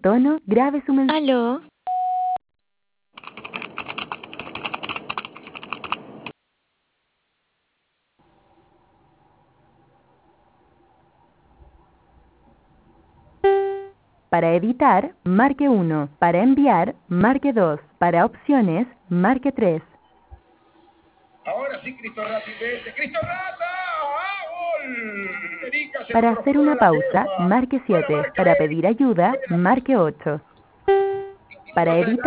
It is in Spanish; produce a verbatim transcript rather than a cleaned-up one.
tono, grabe su mensaje. Aló. Para editar, marque uno. Para enviar, marque dos. Para opciones, marque tres. Ahora sí, Cristo Rapidete. ¡Cristo Rata! ¡Ah, gol! Erika se Para lo hacer propone a una la pausa, jefa. marque Buena siete. marca, Para Eric. pedir ayuda, Buena. marque ocho. Para No se editar